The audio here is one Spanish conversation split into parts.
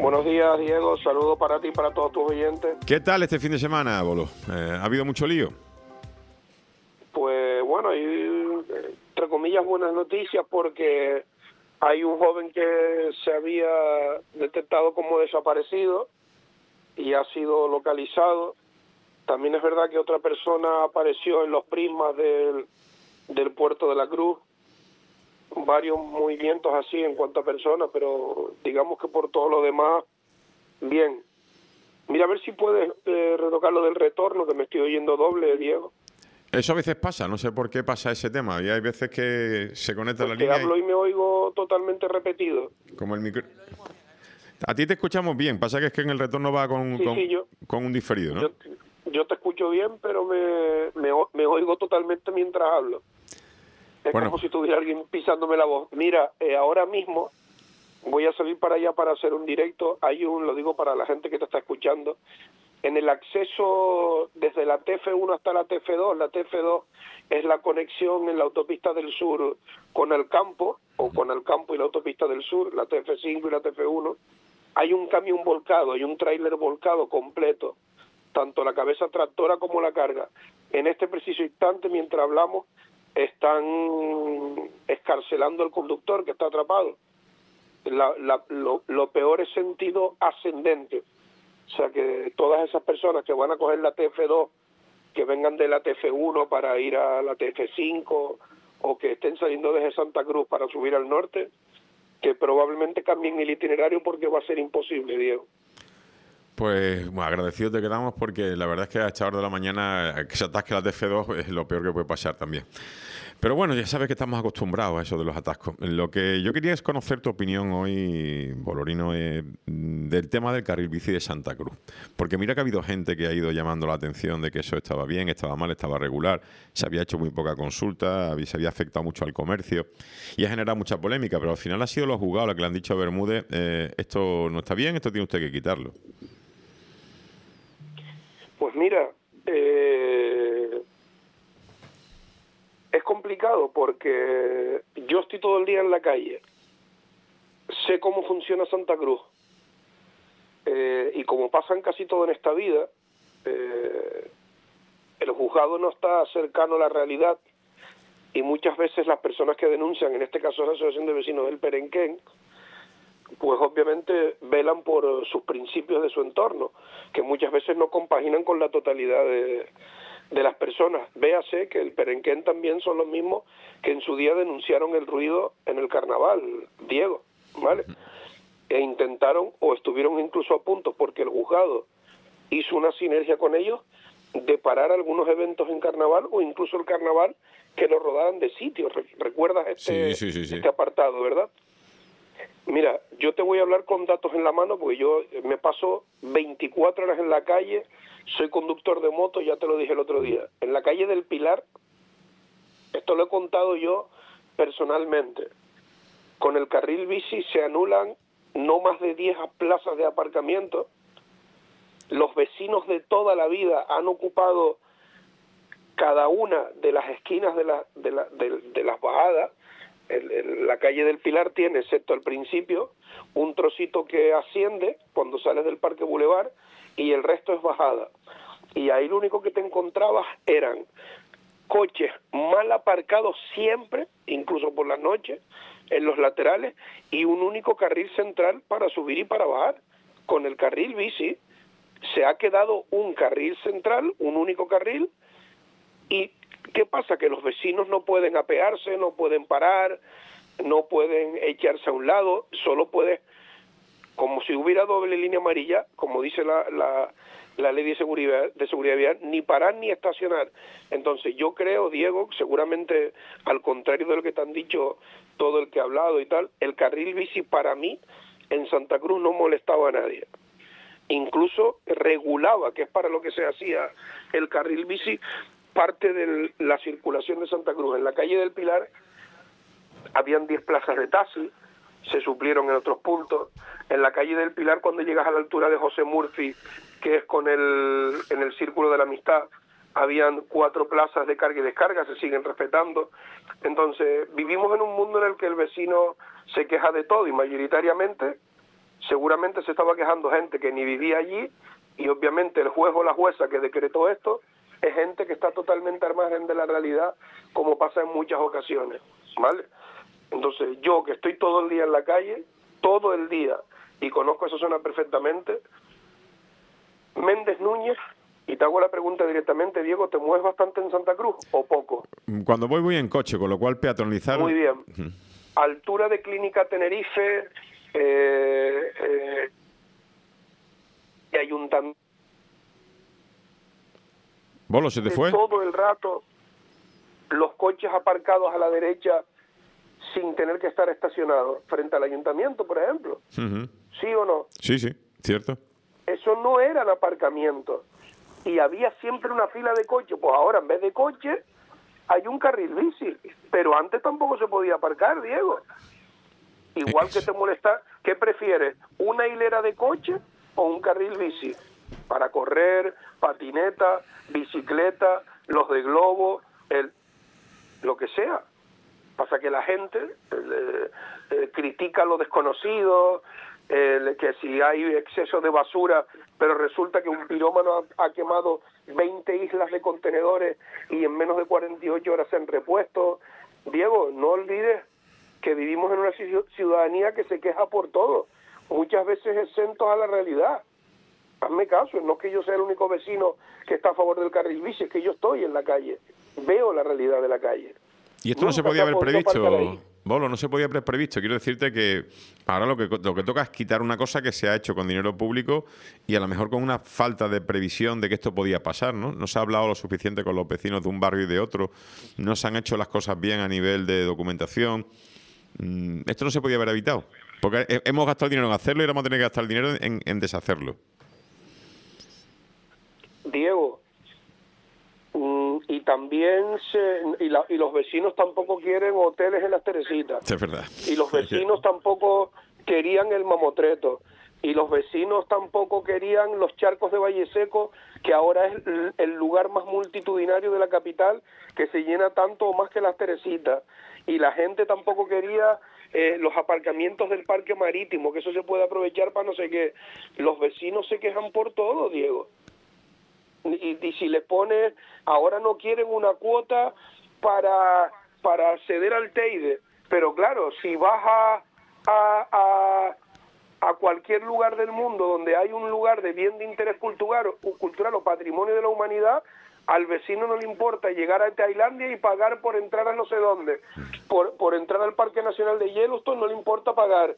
Buenos días, Diego. Saludos para ti y para todos tus oyentes. ¿Qué tal este fin de semana, Bolo? ¿Ha habido mucho lío? Pues bueno, hay, entre comillas, buenas noticias porque hay un joven que se había detectado como desaparecido y ha sido localizado. También es verdad que otra persona apareció en los prismas del puerto de la Cruz. Varios movimientos así en cuanto a personas, pero digamos que por todo lo demás, bien. Mira a ver si puedes retocar lo del retorno, que me estoy oyendo doble, Diego. Eso a veces pasa, no sé por qué pasa ese tema. Y hay veces que se conecta la línea. Te hablo y me oigo totalmente repetido. Como el micro. A ti te escuchamos bien, pasa que es que en el retorno va con un diferido, ¿no? Yo te escucho bien, pero me oigo totalmente mientras hablo. Es como si tuviera alguien pisándome la voz. Mira, ahora mismo voy a salir para allá para hacer un directo. Lo digo para la gente que te está escuchando, en el acceso desde la TF1 hasta la TF2. La TF2 es la conexión en la autopista del sur con el campo, o con el campo y la autopista del sur, la TF5 y la TF1. Hay un camión volcado, hay un tráiler volcado completo, tanto la cabeza tractora como la carga. En este preciso instante, mientras hablamos, están escarcelando al conductor que está atrapado. Lo peor es sentido ascendente. O sea que todas esas personas que van a coger la TF2, que vengan de la TF1 para ir a la TF5, o que estén saliendo desde Santa Cruz para subir al norte, que probablemente cambien el itinerario porque va a ser imposible, Diego. Pues bueno, agradecidos te quedamos porque la verdad es que a esta hora de la mañana que se atasque la TF2 es lo peor que puede pasar también. Pero bueno, ya sabes que estamos acostumbrados a eso de los atascos. Lo que yo quería es conocer tu opinión hoy, Bolorino, del tema del carril bici de Santa Cruz. Porque mira que ha habido gente que ha ido llamando la atención de que eso estaba bien, estaba mal, estaba regular, se había hecho muy poca consulta, se había afectado mucho al comercio y ha generado mucha polémica, pero al final ha sido los juzgados los que le han dicho a Bermúdez, esto no está bien, esto tiene usted que quitarlo. Pues mira, es complicado porque yo estoy todo el día en la calle, sé cómo funciona Santa Cruz, y como pasa en casi todo en esta vida, el juzgado no está cercano a la realidad y muchas veces las personas que denuncian, en este caso la Asociación de Vecinos del Perenquén, pues obviamente velan por sus principios de su entorno, que muchas veces no compaginan con la totalidad de las personas. Véase que el Perenquén también son los mismos que en su día denunciaron el ruido en el carnaval, Diego, ¿vale? E intentaron, o estuvieron incluso a punto, porque el juzgado hizo una sinergia con ellos, de parar algunos eventos en carnaval, o incluso el carnaval, que lo rodaran de sitio. ¿Recuerdas Sí. este apartado, verdad? Mira, yo te voy a hablar con datos en la mano porque yo me paso 24 horas en la calle, soy conductor de moto, ya te lo dije el otro día. En la calle del Pilar, esto lo he contado yo personalmente, con el carril bici se anulan no más de 10 plazas de aparcamiento. Los vecinos de toda la vida han ocupado cada una de las esquinas de las bajadas. La calle del Pilar tiene, excepto al principio, un trocito que asciende cuando sales del Parque Boulevard y el resto es bajada. Y ahí lo único que te encontrabas eran coches mal aparcados siempre, incluso por las noches, en los laterales, y un único carril central para subir y para bajar. Con el carril bici se ha quedado un carril central, un único carril, y ¿qué pasa? Que los vecinos no pueden apearse, no pueden parar, no pueden echarse a un lado, solo puede, como si hubiera doble línea amarilla, como dice la ley de seguridad vial, ni parar ni estacionar. Entonces yo creo, Diego, seguramente al contrario de lo que te han dicho todo el que ha hablado y tal, el carril bici para mí en Santa Cruz no molestaba a nadie. Incluso regulaba, que es para lo que se hacía el carril bici, parte de la circulación de Santa Cruz. En la calle del Pilar habían 10 plazas de taxi, se suplieron en otros puntos. En la calle del Pilar, cuando llegas a la altura de José Murphy, que es en el Círculo de la Amistad, habían 4 plazas de carga y descarga, se siguen respetando. Entonces, vivimos en un mundo en el que el vecino se queja de todo y mayoritariamente seguramente se estaba quejando gente que ni vivía allí, y obviamente el juez o la jueza que decretó esto es gente que está totalmente al margen de la realidad, como pasa en muchas ocasiones, ¿vale? Entonces, yo que estoy todo el día en la calle, todo el día, y conozco esa zona perfectamente, Méndez Núñez, y te hago la pregunta directamente, Diego, ¿te mueves bastante en Santa Cruz o poco? Cuando voy en coche, con lo cual peatonalizar... Muy bien. Altura de Clínica Tenerife, y ayuntamiento. ¿Bolo, se te fue? Todo el rato, los coches aparcados a la derecha sin tener que estar estacionados, frente al ayuntamiento, por ejemplo. ¿Sí o no? Sí, cierto. Eso no eran aparcamientos. Y había siempre una fila de coches. Pues ahora, en vez de coche, hay un carril bici. Pero antes tampoco se podía aparcar, Diego. Igual que te molesta, ¿qué prefieres? ¿Una hilera de coches o un carril bici? Para correr, patineta, bicicleta, los de globo, lo que sea. Pasa que la gente critica lo desconocido, que si hay exceso de basura, pero resulta que un pirómano ha quemado 20 islas de contenedores y en menos de 48 horas se han repuesto. Diego, no olvides que vivimos en una ciudadanía que se queja por todo, muchas veces exentos a la realidad. Hazme caso, no es que yo sea el único vecino que está a favor del carril bici, es que yo estoy en la calle, veo la realidad de la calle. Y esto no se podía haber previsto, Bolo, no se podía haber previsto. Quiero decirte que ahora lo que toca es quitar una cosa que se ha hecho con dinero público y a lo mejor con una falta de previsión de que esto podía pasar, ¿no? No se ha hablado lo suficiente con los vecinos de un barrio y de otro, no se han hecho las cosas bien a nivel de documentación. Esto no se podía haber evitado, porque hemos gastado el dinero en hacerlo y ahora vamos a tener que gastar el dinero en deshacerlo. Diego, y también y los vecinos tampoco quieren hoteles en las Teresitas. Es verdad. Y los vecinos tampoco querían el mamotreto. Y los vecinos tampoco querían los charcos de Valle Seco, que ahora es el lugar más multitudinario de la capital, que se llena tanto o más que las Teresitas. Y la gente tampoco quería los aparcamientos del parque marítimo, que eso se puede aprovechar para no sé qué. Los vecinos se quejan por todo, Diego. Y si le pones, ahora no quieren una cuota para acceder al Teide, pero claro, si vas a cualquier lugar del mundo donde hay un lugar de bien de interés cultural o patrimonio de la humanidad, al vecino no le importa llegar a Tailandia y pagar por entrar a no sé dónde, por entrar al Parque Nacional de Yellowstone no le importa pagar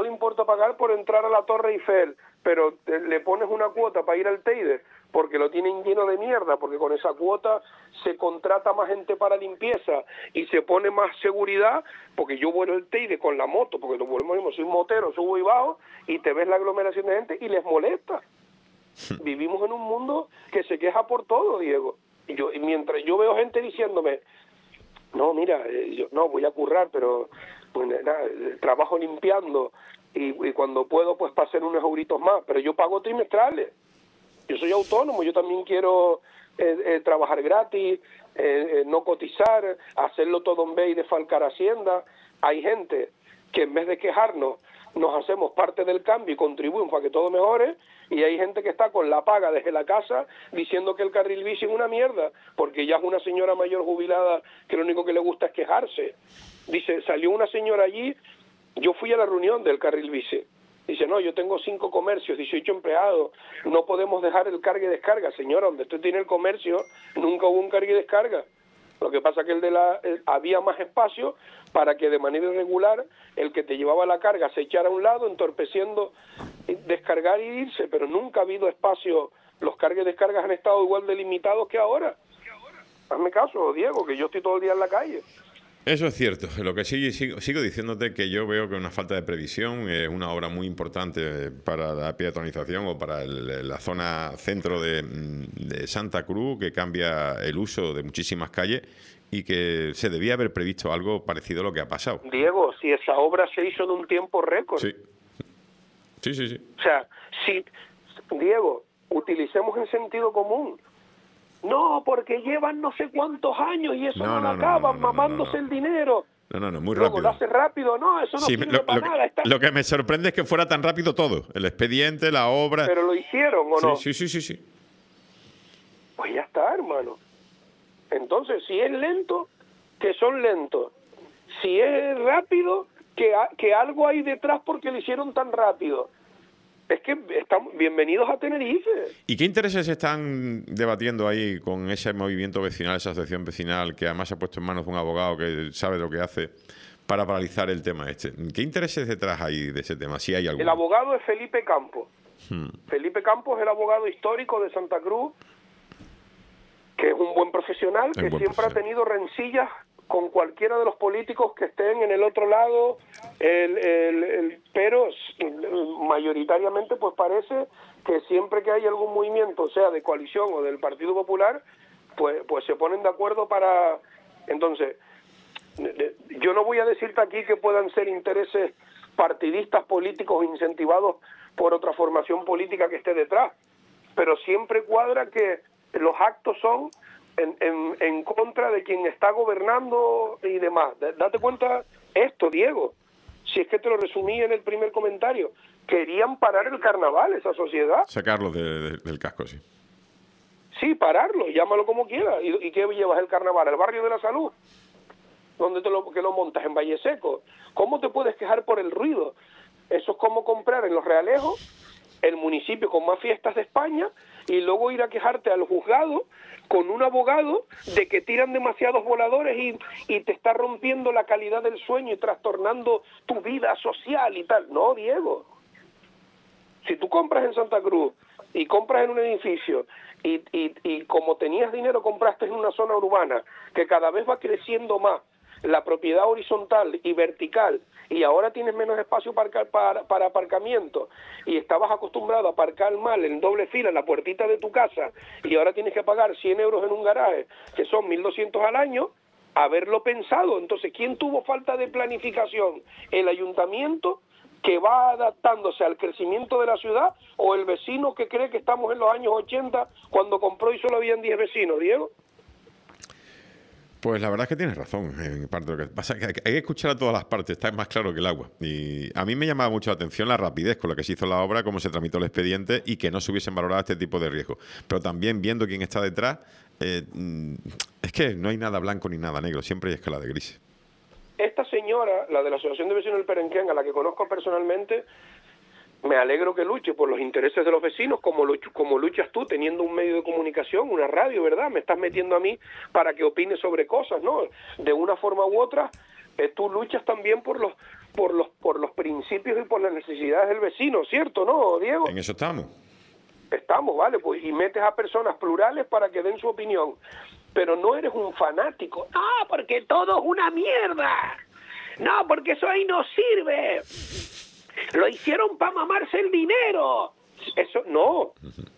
por entrar a la Torre Eiffel, pero le pones una cuota para ir al Teide porque lo tienen lleno de mierda, porque con esa cuota se contrata más gente para limpieza y se pone más seguridad, porque yo vuelo el Teide con la moto, porque lo volvemos, soy motero, subo y bajo, y te ves la aglomeración de gente y les molesta. Vivimos en un mundo que se queja por todo, Diego. Y mientras yo veo gente diciéndome, no, mira, yo no voy a currar, pero pues, nada, trabajo limpiando y cuando puedo pues pasen unos euritos más, pero yo pago trimestrales. Yo soy autónomo, yo también quiero trabajar gratis, no cotizar, hacerlo todo en vez y defalcar Hacienda. Hay gente que en vez de quejarnos nos hacemos parte del cambio y contribuimos para que todo mejore, y hay gente que está con la paga desde la casa diciendo que el carril bici es una mierda, porque ya es una señora mayor jubilada que lo único que le gusta es quejarse. Dice, salió una señora allí, yo fui a la reunión del carril bici. Dice, no, yo tengo 5 comercios, 18 empleados, no podemos dejar el carga y descarga. Señora, donde usted tiene el comercio, nunca hubo un carga y descarga. Lo que pasa es que había más espacio para que de manera irregular el que te llevaba la carga se echara a un lado, entorpeciendo descargar y irse, pero nunca ha habido espacio. Los cargas y descargas han estado igual delimitados que ahora. Hazme caso, Diego, que yo estoy todo el día en la calle. Eso es cierto. Lo que sigo diciéndote que yo veo que una falta de previsión es una obra muy importante para la peatonalización o para la zona centro de Santa Cruz, que cambia el uso de muchísimas calles y que se debía haber previsto algo parecido a lo que ha pasado. Diego, si esa obra se hizo en un tiempo récord. Sí. O sea, si, Diego, utilicemos el sentido común. No, porque llevan no sé cuántos años y eso no lo acaban, mamándose el dinero. No, muy Luego, rápido. lo hace rápido, no, eso no Sí, sirve para nada. lo que me sorprende es que fuera tan rápido todo. El expediente, la obra... Pero lo hicieron, ¿o no? Sí. Pues ya está, hermano. Entonces, si es lento, que son lentos. Si es rápido, que algo hay detrás porque lo hicieron tan rápido. Es que estamos bienvenidos a Tenerife. ¿Y qué intereses están debatiendo ahí con ese movimiento vecinal, esa asociación vecinal, que además se ha puesto en manos de un abogado que sabe lo que hace para paralizar el tema este? ¿Qué intereses detrás hay de ese tema, si hay alguno? El abogado es Felipe Campos. Felipe Campos es el abogado histórico de Santa Cruz, que es un buen profesional, que siempre ha tenido rencillas con cualquiera de los políticos que estén en el otro lado, pero mayoritariamente pues parece que siempre que hay algún movimiento, sea de coalición o del Partido Popular, pues se ponen de acuerdo para... Entonces, yo no voy a decirte aquí que puedan ser intereses partidistas políticos incentivados por otra formación política que esté detrás, pero siempre cuadra que los actos son en contra de quien está gobernando y demás. Date cuenta esto, Diego, si es que te lo resumí en el primer comentario. Querían parar el carnaval, esa sociedad. Sacarlo del casco, sí. Sí, pararlo, llámalo como quieras. ¿Y qué llevas el carnaval? ¿Al barrio de la Salud? ¿Dónde que lo montas? ¿En Valle Seco? ¿Cómo te puedes quejar por el ruido? Eso es como comprar en Los Realejos el municipio con más fiestas de España y luego ir a quejarte al juzgado con un abogado de que tiran demasiados voladores y te está rompiendo la calidad del sueño y trastornando tu vida social y tal. No, Diego. Si tú compras en Santa Cruz y compras en un edificio y como tenías dinero compraste en una zona urbana que cada vez va creciendo más la propiedad horizontal y vertical, y ahora tienes menos espacio para aparcamiento, y estabas acostumbrado a aparcar mal en doble fila en la puertita de tu casa, y ahora tienes que pagar 100 euros en un garaje, que son 1.200 al año, haberlo pensado. Entonces, ¿quién tuvo falta de planificación? ¿El ayuntamiento, que va adaptándose al crecimiento de la ciudad, o el vecino que cree que estamos en los años 80 cuando compró y solo habían 10 vecinos, Diego? Pues la verdad es que tienes razón en parte. Lo que pasa es que hay que escuchar a todas las partes, está más claro que el agua. Y a mí me llamaba mucho la atención la rapidez con la que se hizo la obra, cómo se tramitó el expediente y que no se hubiesen valorado este tipo de riesgos. Pero también viendo quién está detrás, es que no hay nada blanco ni nada negro, siempre hay escala de grises. Esta señora, la de la Asociación de Vecinos del Perenquén, a la que conozco personalmente, me alegro que luche por los intereses de los vecinos, como luchas tú teniendo un medio de comunicación, una radio, ¿verdad? Me estás metiendo a mí para que opine sobre cosas, ¿no? De una forma u otra, tú luchas también por los principios y por las necesidades del vecino, ¿cierto, no, Diego? En eso estamos. Estamos, vale, pues, y metes a personas plurales para que den su opinión, pero no eres un fanático. No, porque todo es una mierda. No, porque eso ahí no sirve. Lo hicieron para mamarse el dinero. Eso no,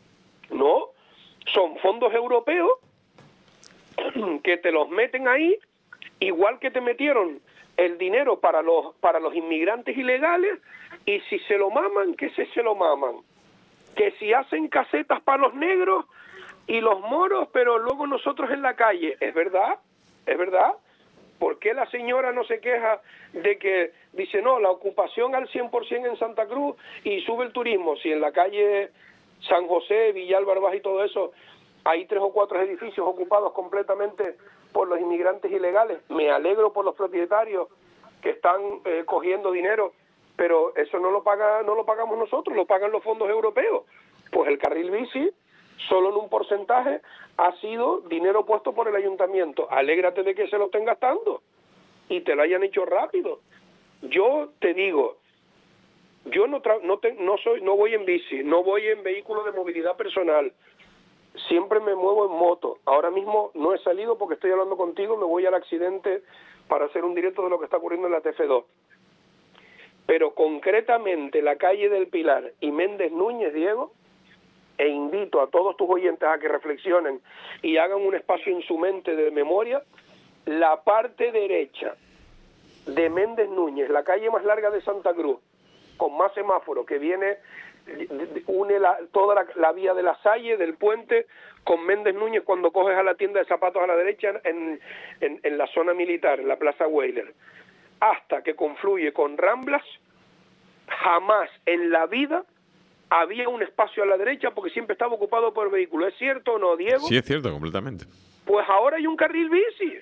son fondos europeos que te los meten ahí, igual que te metieron el dinero para los inmigrantes ilegales, y si se lo maman, que se lo maman. Que si hacen casetas para los negros y los moros, pero luego nosotros en la calle. ¿Es verdad? ¿Por qué la señora no se queja de que dice, no, la ocupación al 100% en Santa Cruz y sube el turismo? Si en la calle San José, Villalba Barbaj y todo eso, hay 3 o 4 edificios ocupados completamente por los inmigrantes ilegales. Me alegro por los propietarios que están cogiendo dinero, pero eso no lo pagamos nosotros, lo pagan los fondos europeos. Pues el carril bici, solo en un porcentaje, ha sido dinero puesto por el ayuntamiento. Alégrate de que se lo estén gastando y te lo hayan hecho rápido. Yo te digo, yo no voy en bici, no voy en vehículo de movilidad personal, siempre me muevo en moto. Ahora mismo no he salido porque estoy hablando contigo, me voy al accidente para hacer un directo de lo que está ocurriendo en la TF2. Pero concretamente la calle del Pilar y Méndez Núñez, Diego, e invito a todos tus oyentes a que reflexionen y hagan un espacio en su mente de memoria, la parte derecha de Méndez Núñez, la calle más larga de Santa Cruz, con más semáforos, que une toda la vía de la Salle, del puente, con Méndez Núñez cuando coges a la tienda de zapatos a la derecha en la zona militar, en la Plaza Weyler. hasta que confluye con Ramblas, jamás en la vida había un espacio a la derecha porque siempre estaba ocupado por vehículos. ¿Es cierto o no, Diego? Sí, es cierto, completamente. Pues ahora hay un carril bici.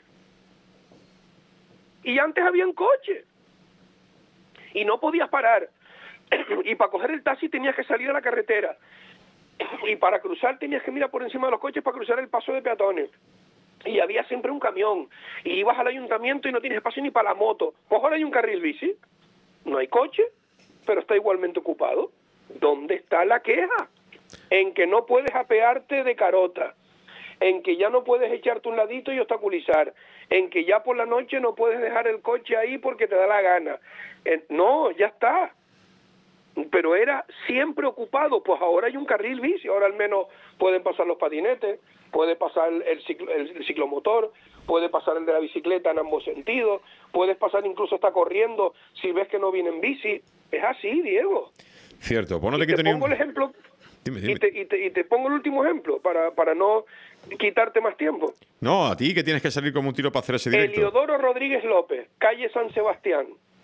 Y antes habían coches. Y no podías parar. Y para coger el taxi tenías que salir a la carretera. Y para cruzar tenías que mirar por encima de los coches para cruzar el paso de peatones. Y había siempre un camión. Y ibas al ayuntamiento y no tienes espacio ni para la moto. Pues ahora hay un carril bici. No hay coche, pero está igualmente ocupado. ¿Dónde está la queja? En que no puedes apearte de carota, en que ya no puedes echarte un ladito y obstaculizar, en que ya por la noche no puedes dejar el coche ahí porque te da la gana. No, ya está. Pero era siempre ocupado, pues ahora hay un carril bici, ahora al menos pueden pasar los patinetes, puede pasar el ciclomotor, puede pasar el de la bicicleta en ambos sentidos, puedes pasar incluso hasta corriendo si ves que no viene en bici. Es así, Diego. Cierto, pues no y te pongo el ejemplo. Dime. Y te pongo el último ejemplo para no quitarte más tiempo. No, a ti que tienes que salir como un tiro para hacer ese directo. Eliodoro Rodríguez López, calle San Sebastián.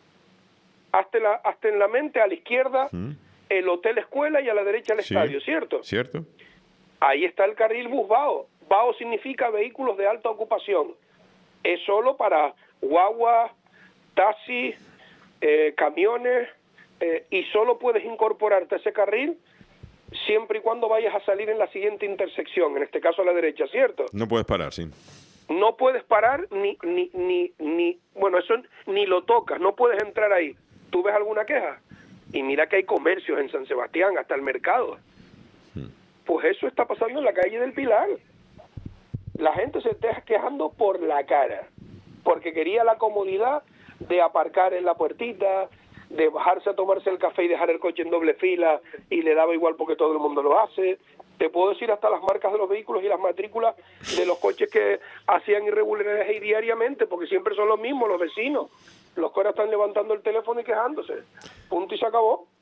Hasta en la mente, a la izquierda, el Hotel Escuela y a la derecha el estadio, ¿cierto? Cierto. Ahí está el carril bus VAO. VAO significa vehículos de alta ocupación. Es solo para guaguas, taxis, camiones, y solo puedes incorporarte a ese carril siempre y cuando vayas a salir en la siguiente intersección, en este caso a la derecha, ¿cierto? No puedes parar, sí. No puedes parar bueno, eso ni lo tocas, no puedes entrar ahí. ¿Tú ves alguna queja? Y mira que hay comercios en San Sebastián, hasta el mercado. Pues eso está pasando en la calle del Pilar. La gente se está quejando por la cara, porque quería la comodidad de aparcar en la puertita, de bajarse a tomarse el café y dejar el coche en doble fila, y le daba igual porque todo el mundo lo hace. Te puedo decir hasta las marcas de los vehículos y las matrículas de los coches que hacían irregularidades ahí diariamente, porque siempre son los mismos, los vecinos, los que ahora están levantando el teléfono y quejándose. Punto y se acabó.